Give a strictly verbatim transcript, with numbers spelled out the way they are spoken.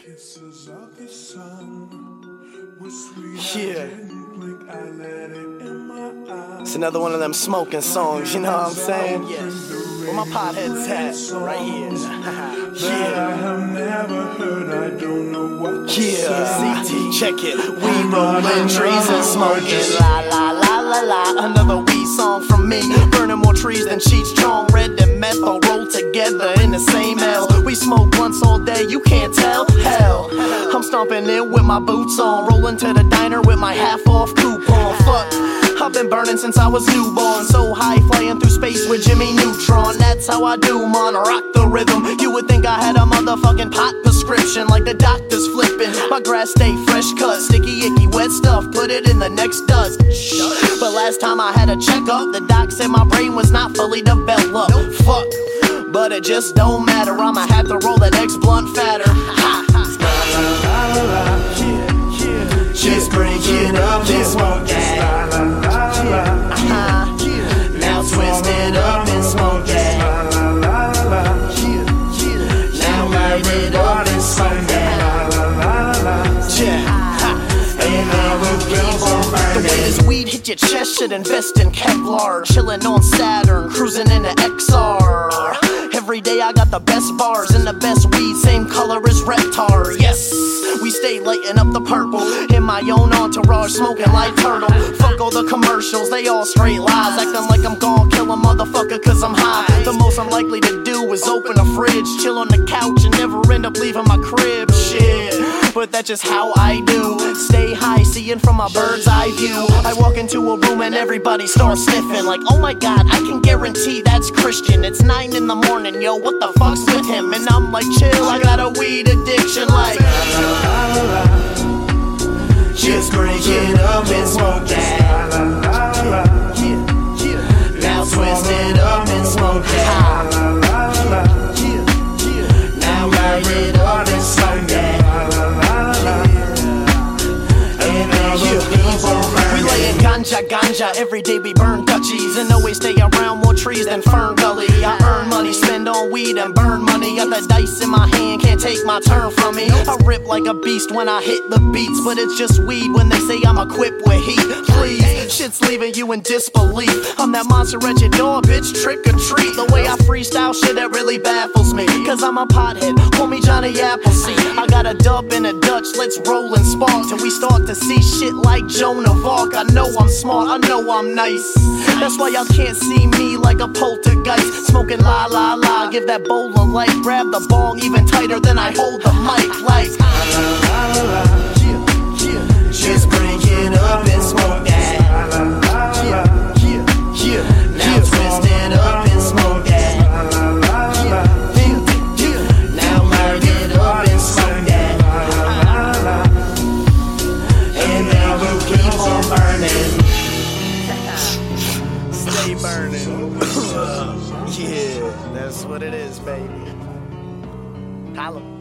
Kisses of the sun were sweet. Yeah. I didn't blink, I let it in my eyes. It's another one of them smoking songs, you know what I'm saying? Yeah. Where my potheads at? Right here. That Yeah. I have never heard, I don't know what to Yeah. say. C T, check it. We rolling trees and smoking. La la la la la. Another weed song from me. Burning more trees than Cheech Chong. Red and meth all rolled together in the same L. We smoke blunts all day, you can't tell? Hell, I'm stomping it with my boots on. Rolling to the diner with my half off coupon. Fuck, I've been burning since I was newborn. So high, flying through space with Jimmy Neutron. That's how I do, man, rock the rhythm. You would think I had a motherfucking pot prescription, like the doctor's flipping. My grass stay fresh cut, sticky, icky, wet stuff. Put it in the next dust. But last time I had a checkup, the doc said my brain was not fully developed. Fuck, but it just don't matter. I'ma have to roll the next blunt fatter. Ha. Just break it up and smoke that. Uh-huh. Now twist it up and smoke that. Now light it up and smoke that. And I will keep on burning. The way this weed hit your chest should invest in Kevlar. Chillin' on Saturn, cruising in the X R. Every day I got the best bars and the best weed, same color as Reptar. Yes, we stay lighting up the purple in my own entourage, smoking like turtle. Fuck all the commercials, they all straight lies, acting like I'm gon' kill a motherfucker cause I'm high. The most I'm likely to do is open a fridge, chill on the couch and never end up leaving my crib. Shit, but that's just how I do. Stay high, seeing from a bird's eye view. I walk into a room and everybody starts sniffing, like, oh my god, I can guarantee that's Christian. It's nine in the morning, yo, what the fuck's with him? And I'm like, chill, I got a weed addiction, like. Just break it up and smoke that. Now twist it up and smoke that. Now light it up and smoke that. And then you keep on burning. We layin' ganja, ganja, every day we burn Dutchies. And always stay around more trees than Fern Gully. I earn money, spend on weed and burn money. Got the dice in my hand, can't take my turn from me. I rip like a beast when I hit the beats, but it's just weed when they say I'm equipped with heat. Please, shit's leaving you in disbelief. I'm that monster at your door, bitch, trick or treat. The way I freestyle shit, that really baffles me. Cause I'm a pothead, call me Johnny Appleseed. I got a dub and a Dutch, let's roll and spark till we start to see shit like Joan of Arc. I know I'm smart, I know I'm nice. That's why y'all can't see me like a poltergeist. Smoking la la la, give that bowl of light. Grab the bong even tighter than I hold the mic. Like, just break it up and smoke that. Now twist it up and smoke that. Now light it up and smoke that. And then we'll keep on burning. Stay burning. Yeah, that's what it is, baby. Holla.